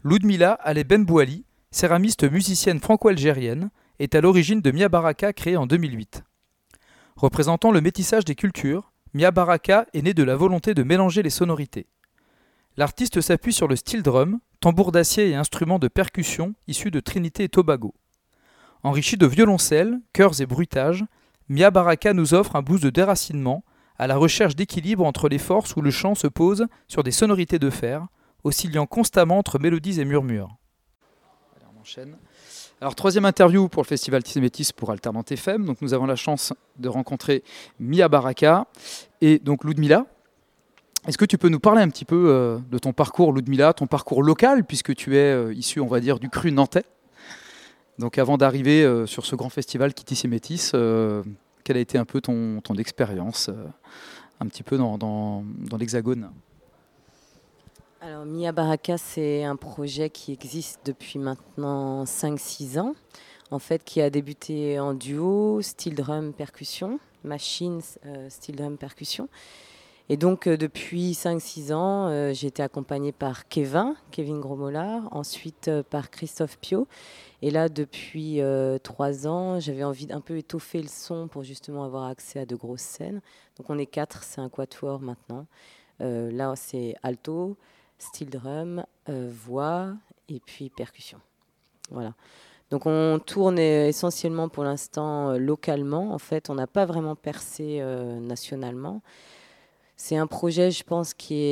Ludmila Ale Benbouali, céramiste musicienne franco-algérienne, est à l'origine de Mia Baraka créée en 2008. Représentant le métissage des cultures, Mia Baraka est née de la volonté de mélanger les sonorités. L'artiste s'appuie sur le steel drum, tambour d'acier et instruments de percussion issus de Trinité et Tobago. Enrichi de violoncelles, chœurs et bruitages, Mia Baraka nous offre un blues de déracinement, à la recherche d'équilibre entre les forces où le chant se pose sur des sonorités de fer, oscillant constamment entre mélodies et murmures. Allez, on enchaîne. Alors, troisième interview pour le festival Tissémétis pour Alternant FM. Donc, nous avons la chance de rencontrer Mia Baraka et donc Ludmila. Est-ce que tu peux nous parler un petit peu de ton parcours, Ludmila, ton parcours local, puisque tu es issu, on va dire, du cru nantais. Donc, avant d'arriver sur ce grand festival qui Tissémétis, quelle a été un peu ton expérience un petit peu dans l'Hexagone? Alors, Mia Baraka, c'est un projet qui existe depuis maintenant 5-6 ans, en fait, qui a débuté en duo, steel drum percussion, machine steel drum percussion. Et donc, depuis 5-6 ans, j'ai été accompagnée par Kevin Grosmollard, ensuite par Christophe Piot. Et là, depuis 3 ans, j'avais envie d'un peu étoffer le son pour justement avoir accès à de grosses scènes. Donc, on est 4, c'est un quatuor maintenant. Là, c'est alto, steel drum, voix et puis percussion. Voilà. Donc on tourne essentiellement pour l'instant localement. En fait, on n'a pas vraiment percé nationalement. C'est un projet, je pense,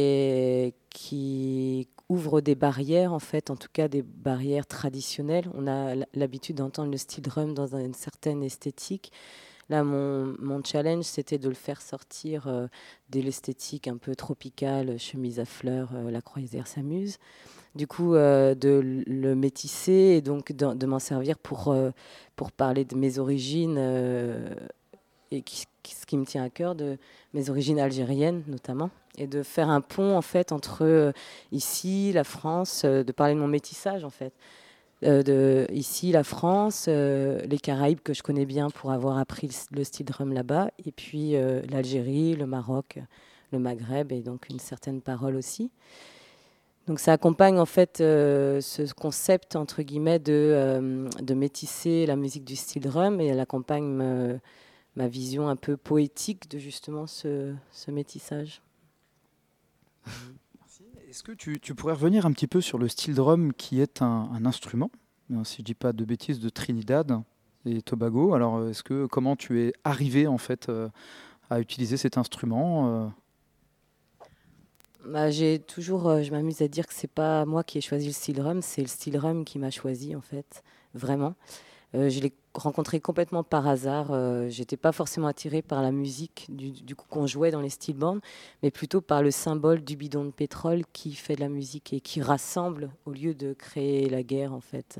qui ouvre des barrières, en fait, en tout cas des barrières traditionnelles. On a l'habitude d'entendre le steel drum dans une certaine esthétique. Là, mon challenge, c'était de le faire sortir de l'esthétique un peu tropicale, chemise à fleurs, la croisière s'amuse. Du coup, de le métisser et donc de m'en servir pour parler de mes origines et ce qui me tient à cœur, de mes origines algériennes notamment, et de faire un pont en fait entre ici, la France, de parler de mon métissage en fait. Ici, la France, les Caraïbes que je connais bien pour avoir appris le steel drum là-bas, et puis l'Algérie, le Maroc, le Maghreb, et donc une certaine parole aussi. Donc ça accompagne en fait ce concept entre guillemets de métisser la musique du steel drum, et elle accompagne ma vision un peu poétique de justement ce métissage. Est-ce que tu pourrais revenir un petit peu sur le steel drum qui est un instrument, si je ne dis pas de bêtises, de Trinidad et Tobago. Alors, comment tu es arrivé en fait à utiliser cet instrument je m'amuse à dire que c'est pas moi qui ai choisi le steel drum, c'est le steel drum qui m'a choisi en fait, vraiment. Je l'ai rencontré complètement par hasard. J'étais pas forcément attirée par la musique du coup qu'on jouait dans les steel bands, mais plutôt par le symbole du bidon de pétrole qui fait de la musique et qui rassemble au lieu de créer la guerre en fait.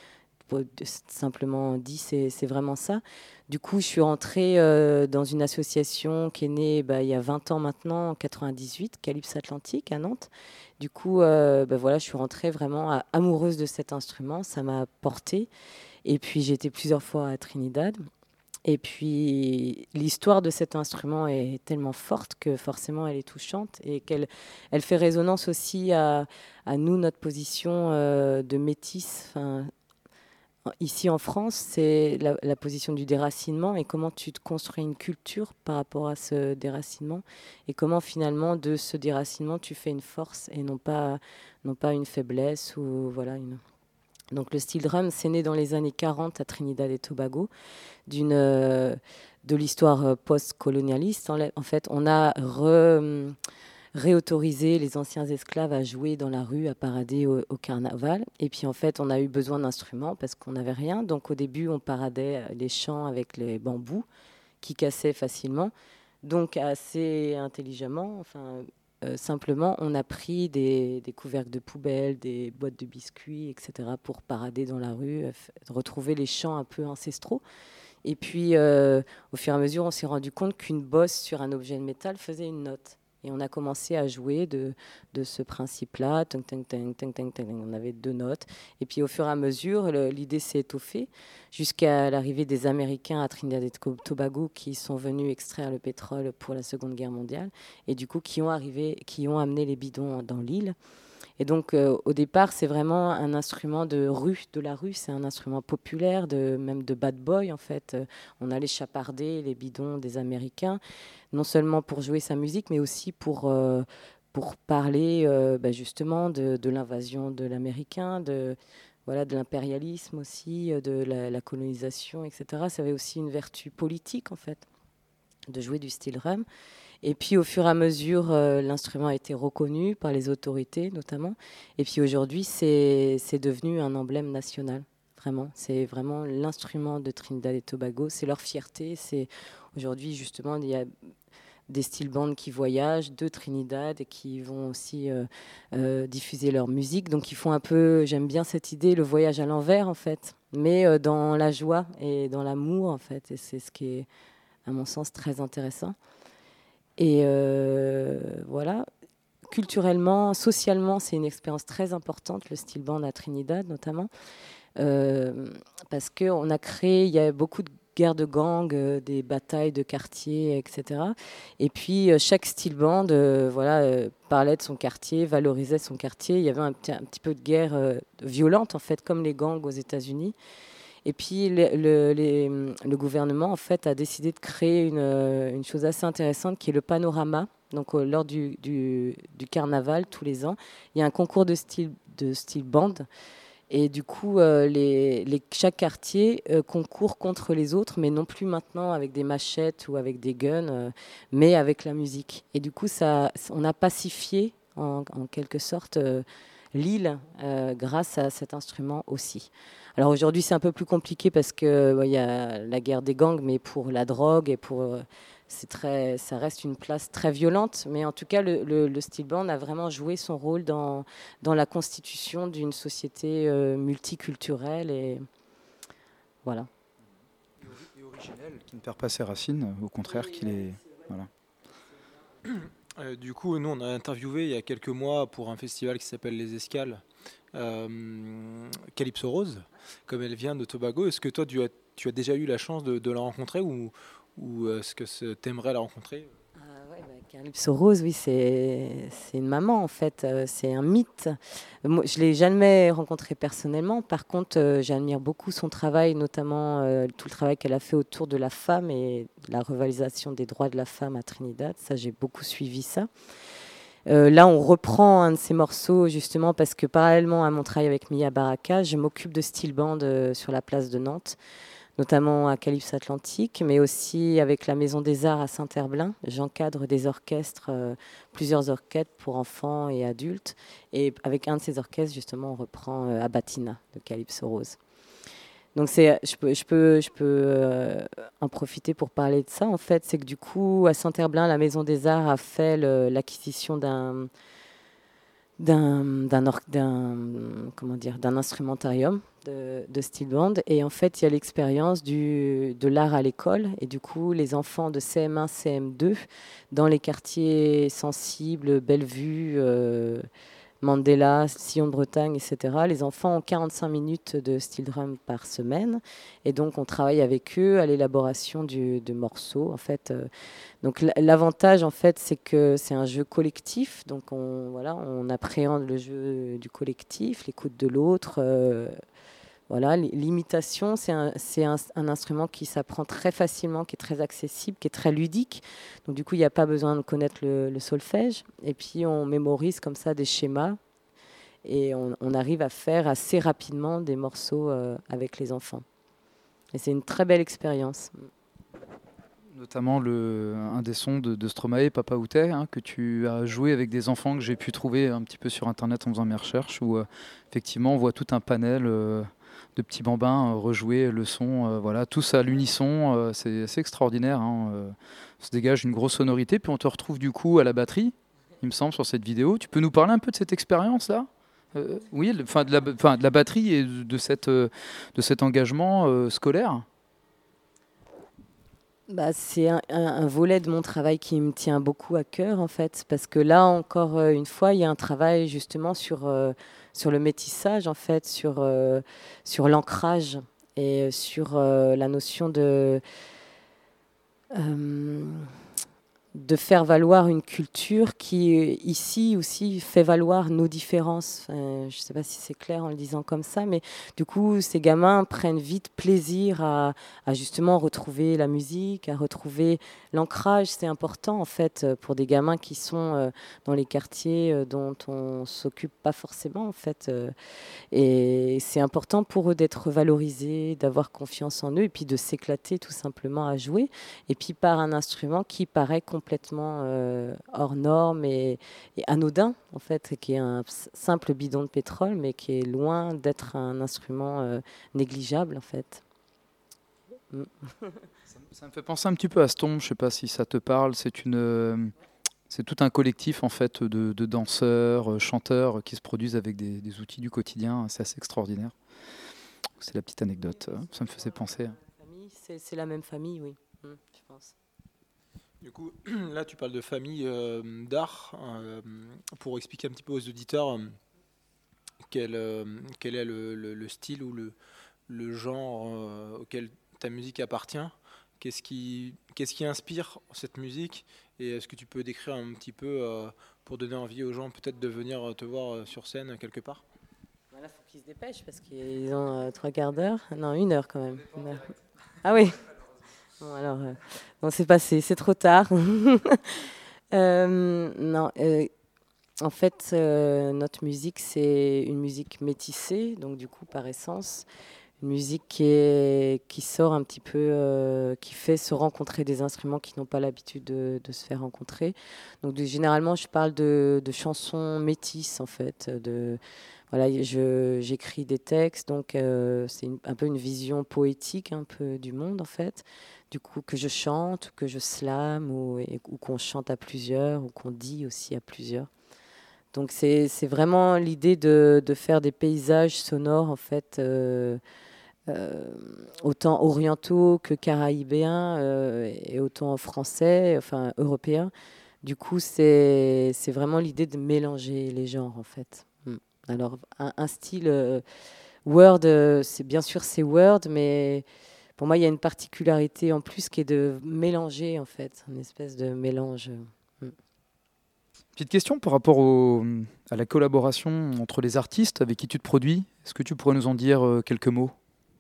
Simplement dit, c'est vraiment ça. Du coup, je suis rentrée dans une association qui est née il y a 20 ans maintenant, en 98, Calypse Atlantique à Nantes. Du coup, voilà, je suis rentrée vraiment amoureuse de cet instrument. Ça m'a portée. Et puis, j'ai été plusieurs fois à Trinidad. Et puis, l'histoire de cet instrument est tellement forte que forcément, elle est touchante et elle fait résonance aussi à nous, notre position de métis. Ici en France, c'est la position du déracinement et comment tu te construis une culture par rapport à ce déracinement et comment finalement de ce déracinement tu fais une force et non pas une faiblesse ou voilà une. Donc le steel drum, c'est né dans les années 40 à Trinidad et Tobago de l'histoire post-colonialiste. En fait, on a réautoriser les anciens esclaves à jouer dans la rue, à parader au carnaval. Et puis en fait, on a eu besoin d'instruments parce qu'on n'avait rien. Donc au début, on paradait les champs avec les bambous qui cassaient facilement. Donc assez intelligemment, simplement, on a pris des couvercles de poubelle, des boîtes de biscuits, etc. pour parader dans la rue, retrouver les chants un peu ancestraux. Et puis, au fur et à mesure, on s'est rendu compte qu'une bosse sur un objet de métal faisait une note. Et on a commencé à jouer de ce principe-là. On avait 2 notes. Et puis au fur et à mesure, l'idée s'est étoffée jusqu'à l'arrivée des Américains à Trinidad et Tobago qui sont venus extraire le pétrole pour la Seconde Guerre mondiale et du coup qui ont amené les bidons dans l'île. Et donc, au départ, c'est vraiment un instrument de la rue. C'est un instrument populaire, même de bad boy, en fait. On allait chaparder les bidons des Américains, non seulement pour jouer sa musique, mais aussi pour parler justement de l'invasion de l'Américain, voilà, de l'impérialisme aussi, de la colonisation, etc. Ça avait aussi une vertu politique, en fait, de jouer du steel drum. Et puis, au fur et à mesure, l'instrument a été reconnu par les autorités, notamment. Et puis, aujourd'hui, c'est devenu un emblème national. Vraiment, c'est vraiment l'instrument de Trinidad et Tobago. C'est leur fierté. C'est aujourd'hui, justement, il y a des steel bands qui voyagent de Trinidad et qui vont aussi diffuser leur musique. Donc, ils font un peu, j'aime bien cette idée, le voyage à l'envers, en fait, mais dans la joie et dans l'amour, en fait. Et c'est ce qui est, à mon sens, très intéressant. Et voilà, culturellement, socialement, c'est une expérience très importante, le steel band à Trinidad notamment, parce qu'on a créé, il y a beaucoup de guerres de gangs, des batailles de quartier, etc. Et puis chaque steel band parlait de son quartier, valorisait son quartier. Il y avait un petit peu de guerre violente, en fait, comme les gangs aux États-Unis. Et puis le gouvernement en fait a décidé de créer une chose assez intéressante qui est le panorama. Donc lors du carnaval tous les ans, il y a un concours de style band. Et du coup, chaque quartier concourt contre les autres, mais non plus maintenant avec des machettes ou avec des guns, mais avec la musique. Et du coup, on a pacifié en quelque sorte l'île grâce à cet instrument aussi. Alors aujourd'hui, c'est un peu plus compliqué parce que y a la guerre des gangs, mais pour la drogue et pour ça reste une place très violente. Mais en tout cas, le steel band a vraiment joué son rôle dans la constitution d'une société multiculturelle et voilà. Et originelle, qui ne perd pas ses racines, au contraire, qu'il est voilà. Du coup, nous, on a interviewé il y a quelques mois pour un festival qui s'appelle Les Escales, Calypso Rose, comme elle vient de Tobago. Est-ce que toi, tu as déjà eu la chance de la rencontrer ou est-ce que tu aimerais la rencontrer? Calypso Rose, oui, c'est une maman en fait, c'est un mythe. Moi, je ne l'ai jamais rencontrée personnellement. Par contre, j'admire beaucoup son travail, notamment tout le travail qu'elle a fait autour de la femme et de la revalorisation des droits de la femme à Trinidad. Ça, j'ai beaucoup suivi ça. Là, on reprend un de ces morceaux justement parce que parallèlement à mon travail avec Mia Baraka, je m'occupe de steel band sur la place de Nantes, notamment à Calypso Atlantique, mais aussi avec la Maison des Arts à Saint-Herblain. J'encadre des orchestres, plusieurs orchestres pour enfants et adultes. Et avec un de ces orchestres, justement, on reprend Abatina de Calypso Rose. Donc je peux en profiter pour parler de ça. En fait, c'est que du coup, à Saint-Herblain, la Maison des Arts a fait l'acquisition d'un instrumentarium de steel band. Et en fait, il y a l'expérience de l'art à l'école. Et du coup, les enfants de CM1, CM2, dans les quartiers sensibles, Bellevue, Mandela, Sillon de Bretagne, etc. Les enfants ont 45 minutes de steel drum par semaine. Et donc, on travaille avec eux à l'élaboration de morceaux. En fait, donc l'avantage, en fait, c'est que c'est un jeu collectif. Donc, on appréhende le jeu du collectif, l'écoute de l'autre. Voilà, l'imitation, c'est un instrument qui s'apprend très facilement, qui est très accessible, qui est très ludique. Donc du coup, il n'y a pas besoin de connaître le solfège. Et puis, on mémorise comme ça des schémas et on arrive à faire assez rapidement des morceaux avec les enfants. Et c'est une très belle expérience. Notamment un des sons de Stromae, Papa Outé, que tu as joué avec des enfants que j'ai pu trouver un petit peu sur Internet en faisant mes recherches, où effectivement on voit tout un panel de petits bambins rejouer le son, voilà, tous à l'unisson, c'est assez extraordinaire. Se dégage une grosse sonorité, puis on te retrouve du coup à la batterie, il me semble, sur cette vidéo. Tu peux nous parler un peu de cette expérience-là? Oui, de la batterie et de cet engagement scolaire. C'est un volet de mon travail qui me tient beaucoup à cœur, en fait, parce que là, encore une fois, il y a un travail justement sur le métissage, en fait, sur l'ancrage et sur la notion de de faire valoir une culture qui, ici aussi, fait valoir nos différences. Je ne sais pas si c'est clair en le disant comme ça, mais du coup, ces gamins prennent vite plaisir à justement retrouver la musique, à retrouver l'ancrage. C'est important, en fait, pour des gamins qui sont dans les quartiers dont on ne s'occupe pas forcément, en fait. Et c'est important pour eux d'être valorisés, d'avoir confiance en eux, et puis de s'éclater tout simplement à jouer. Et puis par un instrument qui paraît complètement hors norme et anodin, en fait, qui est un simple bidon de pétrole, mais qui est loin d'être un instrument négligeable, en fait. Ça me fait penser un petit peu à Stomp, je ne sais pas si ça te parle, c'est tout un collectif en fait de danseurs, chanteurs qui se produisent avec des outils du quotidien, c'est assez extraordinaire. C'est la petite anecdote, ça me faisait penser. C'est la même famille, oui, je pense. Du coup, là tu parles de famille d'art. Pour expliquer un petit peu aux auditeurs quel est le style ou le genre auquel ta musique appartient. Qu'est-ce qui inspire cette musique? Et est-ce que tu peux décrire un petit peu pour donner envie aux gens peut-être de venir te voir sur scène quelque part? Voilà, faut qu'ils se dépêchent parce qu'ils ont 3 quarts d'heure. Non, 1 heure quand même. Ah oui. Bon alors, bon, c'est passé, c'est trop tard. Non, en fait, notre musique c'est une musique métissée, donc du coup par essence. Une musique qui sort un petit peu, qui fait se rencontrer des instruments qui n'ont pas l'habitude de se faire rencontrer. Donc généralement, je parle de chansons métisses, en fait. Voilà, j'écris des textes, donc c'est un peu une vision poétique un peu du monde, en fait. Du coup, que je chante, ou que je slame, ou qu'on chante à plusieurs, ou qu'on dit aussi à plusieurs. Donc c'est vraiment l'idée de faire des paysages sonores, en fait, autant orientaux que caraïbéens et autant français, enfin européens. Du coup, c'est vraiment l'idée de mélanger les genres, en fait. Alors, un style Word, c'est bien sûr c'est Word, mais pour moi, il y a une particularité en plus qui est de mélanger, en fait, une espèce de mélange. Petite question par rapport à la collaboration entre les artistes avec qui tu te produis. Est-ce que tu pourrais nous en dire quelques mots?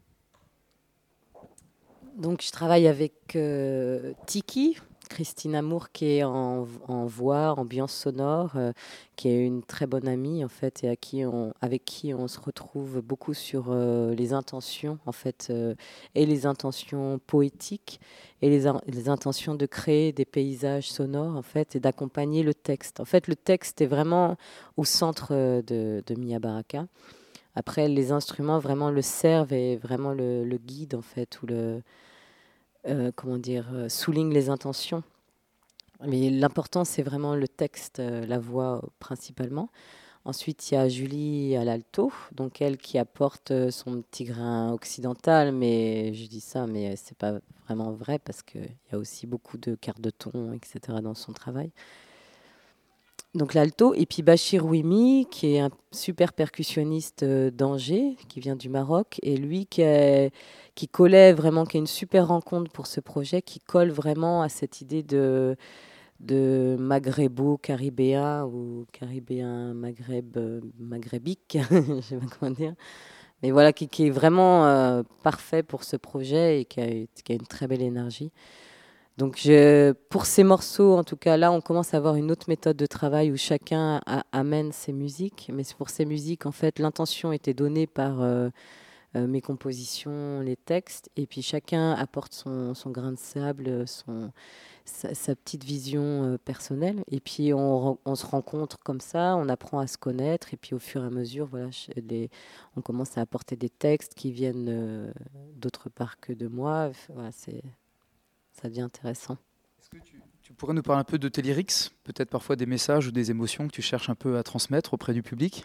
Donc, je travaille avec Tiki, Christine Amour, qui est en voix, ambiance sonore, qui est une très bonne amie, en fait, et avec qui on se retrouve beaucoup sur les intentions, en fait, et les intentions poétiques, et les intentions de créer des paysages sonores, en fait, et d'accompagner le texte. En fait, le texte est vraiment au centre de Mia Baraka. Après, les instruments vraiment le servent et vraiment le guident, en fait, ou comment dire, souligne les intentions. Mais l'important, c'est vraiment le texte, la voix principalement. Ensuite, il y a Julie à l'alto, donc elle qui apporte son petit grain occidental, mais je dis ça, mais c'est pas vraiment vrai parce qu'il y a aussi beaucoup de quarts de ton, etc. dans son travail. Donc l'alto, et puis Bachir Ouimi, qui est un super percussionniste d'Angers, qui vient du Maroc, et lui qui collait vraiment, qui est une super rencontre pour ce projet, qui colle vraiment à cette idée de maghrébo-caribéen ou caribéen maghrébique, je sais pas comment dire. Mais voilà, qui est vraiment parfait pour ce projet et qui a une très belle énergie. Donc pour ces morceaux, en tout cas là, on commence à avoir une autre méthode de travail où chacun amène ses musiques. Mais pour ces musiques, en fait, l'intention était donnée par mes compositions, les textes, et puis chacun apporte son grain de sable, sa petite vision personnelle. Et puis on se rencontre comme ça, on apprend à se connaître, et puis au fur et à mesure, voilà, on commence à apporter des textes qui viennent d'autre part que de moi. Voilà, ça devient intéressant. Est-ce que tu pourrais nous parler un peu de tes lyrics, peut-être parfois des messages ou des émotions que tu cherches un peu à transmettre auprès du public?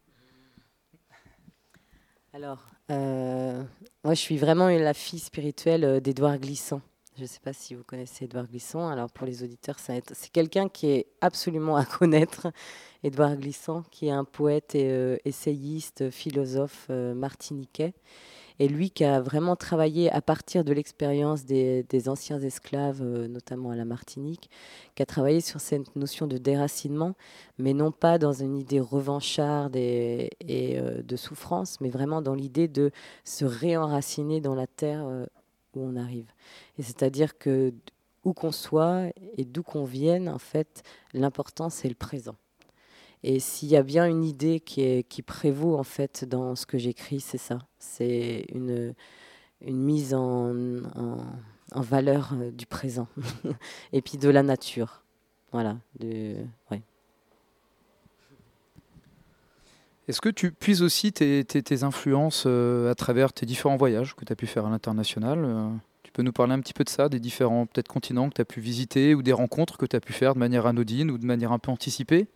Alors, moi je suis vraiment la fille spirituelle d'Édouard Glissant. Je ne sais pas si vous connaissez Édouard Glissant. Alors pour les auditeurs, c'est quelqu'un qui est absolument à connaître. Édouard Glissant, qui est un poète et essayiste, philosophe martiniquais. Et lui qui a vraiment travaillé à partir de l'expérience des anciens esclaves, notamment à la Martinique, qui a travaillé sur cette notion de déracinement, mais non pas dans une idée revancharde et de souffrance, mais vraiment dans l'idée de se réenraciner dans la terre où on arrive. Et c'est-à-dire que où qu'on soit et d'où qu'on vienne, en fait, l'important, c'est le présent. Et s'il y a bien une idée qui prévaut, en fait, dans ce que j'écris, c'est ça. C'est une mise en valeur du présent et puis de la nature. Voilà. Ouais. Est-ce que tu puises aussi tes influences à travers tes différents voyages que tu as pu faire à l'international Tu peux nous parler un petit peu de ça, des différents peut-être continents que tu as pu visiter ou des rencontres que tu as pu faire de manière anodine ou de manière un peu anticipée?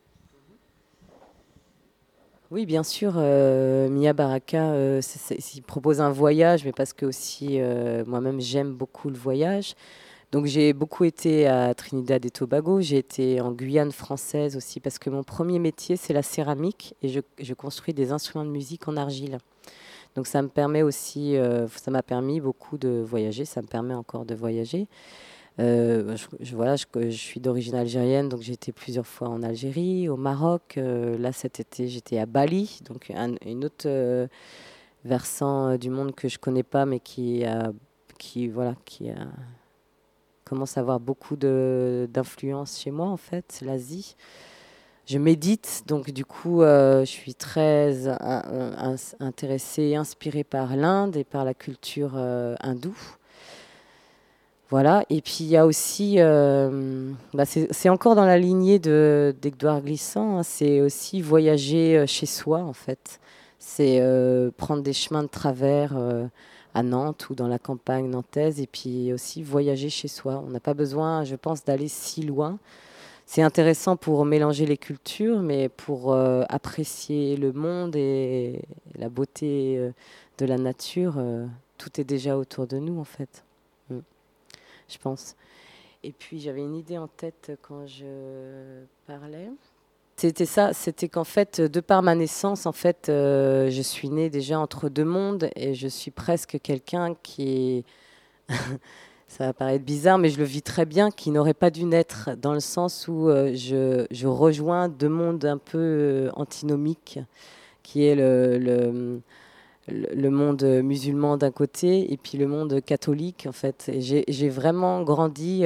Oui, bien sûr, Mia Baraka, il propose un voyage, mais parce que aussi moi-même j'aime beaucoup le voyage. Donc j'ai beaucoup été à Trinidad et Tobago, j'ai été en Guyane française aussi, parce que mon premier métier c'est la céramique et je construis des instruments de musique en argile. Donc ça me permet aussi, ça m'a permis beaucoup de voyager, ça me permet encore de voyager. Voilà, je suis d'origine algérienne, donc j'ai été plusieurs fois en Algérie, au Maroc. Là, cet été, j'étais à Bali, donc une autre versant du monde que je connais pas, mais voilà, commence à avoir beaucoup d'influence chez moi, en fait, c'est l'Asie. Je médite, donc du coup, je suis très intéressée, inspirée par l'Inde et par la culture hindoue. Voilà, et puis il y a aussi, c'est encore dans la lignée d'Edouard Glissant, hein, c'est aussi voyager chez soi en fait. C'est prendre des chemins de travers à Nantes ou dans la campagne nantaise et puis aussi voyager chez soi. On n'a pas besoin, je pense, d'aller si loin. C'est intéressant pour mélanger les cultures, mais pour apprécier le monde et la beauté de la nature, tout est déjà autour de nous en fait. Je pense. Et puis j'avais une idée en tête quand je parlais. C'était ça, c'était qu'en fait, de par ma naissance, en fait, je suis née déjà entre deux mondes et je suis presque quelqu'un qui est, ça va paraître bizarre, mais je le vis très bien, qui n'aurait pas dû naître, dans le sens où je rejoins deux mondes un peu antinomiques, qui est le monde musulman d'un côté et puis le monde catholique en fait. Et j'ai vraiment grandi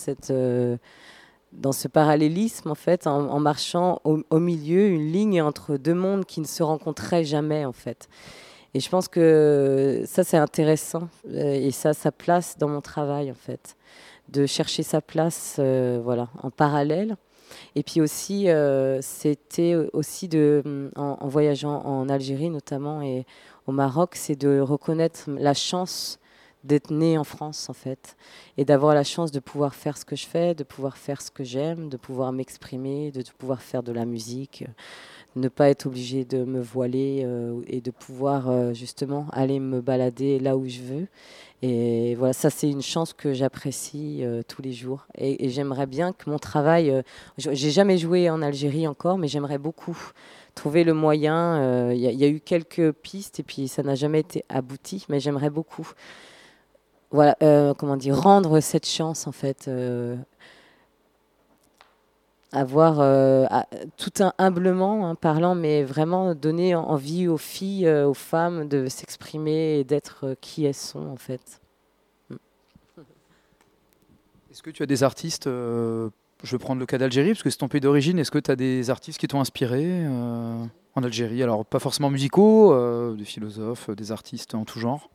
dans ce parallélisme en fait, en marchant au milieu, une ligne entre deux mondes qui ne se rencontraient jamais en fait. Et je pense que ça c'est intéressant et ça a sa place dans mon travail en fait, de chercher sa place voilà, en parallèle. Et puis aussi, c'était aussi en voyageant en Algérie notamment et au Maroc, c'est de reconnaître la chance d'être né en France en fait, et d'avoir la chance de pouvoir faire ce que je fais, de pouvoir faire ce que j'aime, de pouvoir m'exprimer, de pouvoir faire de la musique, ne pas être obligé de me voiler et de pouvoir justement aller me balader là où je veux. Et voilà, ça c'est une chance que j'apprécie tous les jours. Et j'aimerais bien que mon travail, j'ai jamais joué en Algérie encore, mais j'aimerais beaucoup trouver le moyen. Il y a eu quelques pistes et puis ça n'a jamais été abouti, mais j'aimerais beaucoup, voilà, comment dire, rendre cette chance en fait. Avoir tout humblement parlant, mais vraiment donner envie aux filles, aux femmes de s'exprimer et d'être qui elles sont en fait. Est-ce que tu as des artistes, je vais prendre le cas d'Algérie, parce que c'est ton pays d'origine, est-ce que tu as des artistes qui t'ont inspiré en Algérie? Alors pas forcément musicaux, des philosophes, des artistes en tout genre.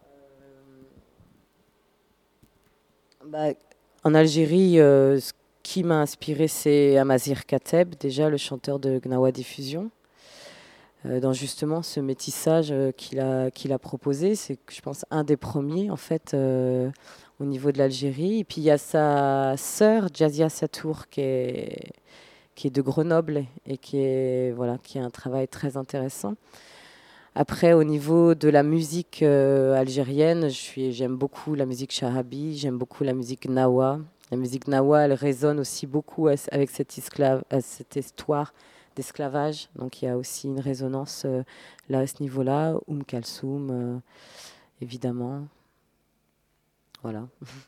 En Algérie, ce qui m'a inspiré, c'est Amazir Kateb, déjà le chanteur de Gnawa Diffusion. Dans justement ce métissage qu'il a proposé, c'est, je pense, un des premiers en fait au niveau de l'Algérie. Et puis il y a sa sœur Jazia Satour qui est de Grenoble et qui a un travail très intéressant. Après, au niveau de la musique algérienne, j'aime beaucoup la musique shahabi, j'aime beaucoup la musique nawa. La musique nawa, elle résonne aussi beaucoup avec cette histoire d'esclavage. Donc il y a aussi une résonance là à ce niveau-là. Kalsoum, évidemment. Voilà.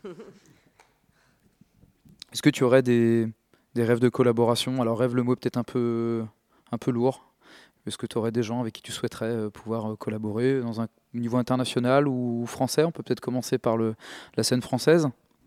Est-ce que tu aurais des rêves de collaboration? Alors rêve, le mot est peut-être un peu lourd. Est-ce que tu aurais des gens avec qui tu souhaiterais pouvoir collaborer dans un niveau international ou français? On peut peut-être commencer par la scène française.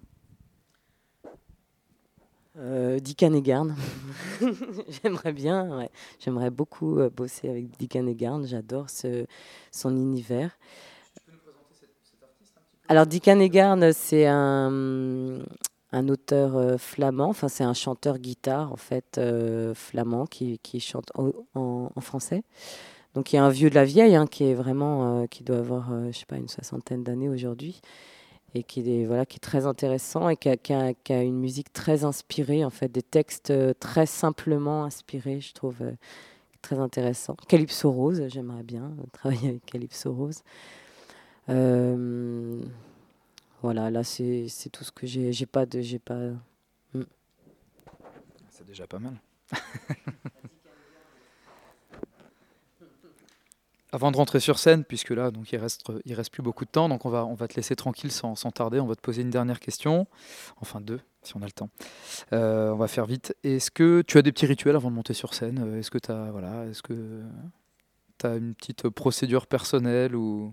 Dick Hanegarn. J'aimerais bien, ouais. J'aimerais beaucoup bosser avec Dick Hanegarn. J'adore son univers. Tu peux nous présenter cet artiste un petit peu? Alors Dick Hanegarn, c'est un auteur flamand, enfin c'est un chanteur guitare en fait flamand qui chante en français. Donc il y a un vieux de la vieille hein, qui est vraiment qui doit avoir je sais pas une 60aine d'années aujourd'hui et qui est très intéressant et qui a une musique très inspirée en fait, des textes très simplement inspirés, je trouve très intéressant. Calypso Rose, j'aimerais bien travailler avec Calypso Rose. Voilà, là c'est tout ce que j'ai. J'ai pas. C'est déjà pas mal. Avant de rentrer sur scène, puisque là donc il reste plus beaucoup de temps, donc on va te laisser tranquille sans tarder. On va te poser une dernière question, enfin deux si on a le temps. On va faire vite. Est-ce que tu as des petits rituels avant de monter sur scène? Est-ce que tu as une petite procédure personnelle ou...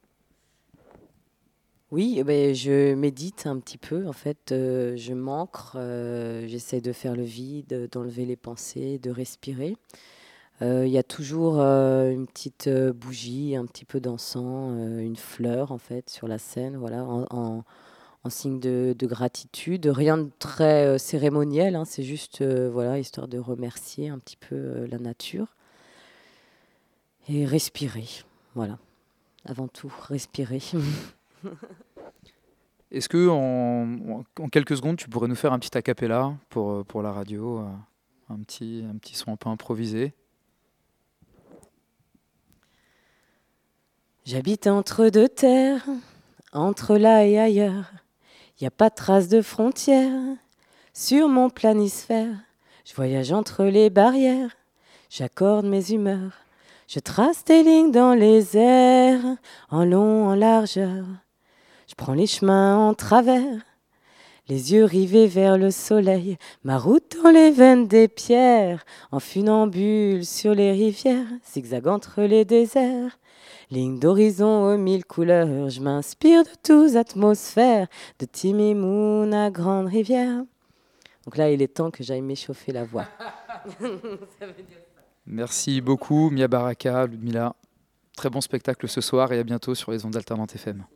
Oui, je médite un petit peu. En fait, je m'ancre, j'essaie de faire le vide, d'enlever les pensées, de respirer. Il y a toujours une petite bougie, un petit peu d'encens, une fleur en fait sur la scène, voilà, en signe de gratitude. Rien de très cérémoniel, hein, c'est juste voilà, histoire de remercier un petit peu la nature et respirer. Voilà, avant tout, respirer. Est-ce que en quelques secondes, tu pourrais nous faire un petit a cappella pour la radio, un petit son un peu improvisé? J'habite entre deux terres, entre là et ailleurs. Y a pas de trace de frontières sur mon planisphère. Je voyage entre les barrières, j'accorde mes humeurs. Je trace des lignes dans les airs, en long, en largeur. Je prends les chemins en travers, les yeux rivés vers le soleil. Ma route dans les veines des pierres, en funambule sur les rivières, zigzag entre les déserts. Ligne d'horizon aux mille couleurs, je m'inspire de tous atmosphères, de Timimoun à Grande Rivière. Donc là, il est temps que j'aille m'échauffer la voix. Ça veut dire ça. Merci beaucoup, Mia Baraka, Ludmila. Très bon spectacle ce soir et à bientôt sur les ondes d'Alternante FM.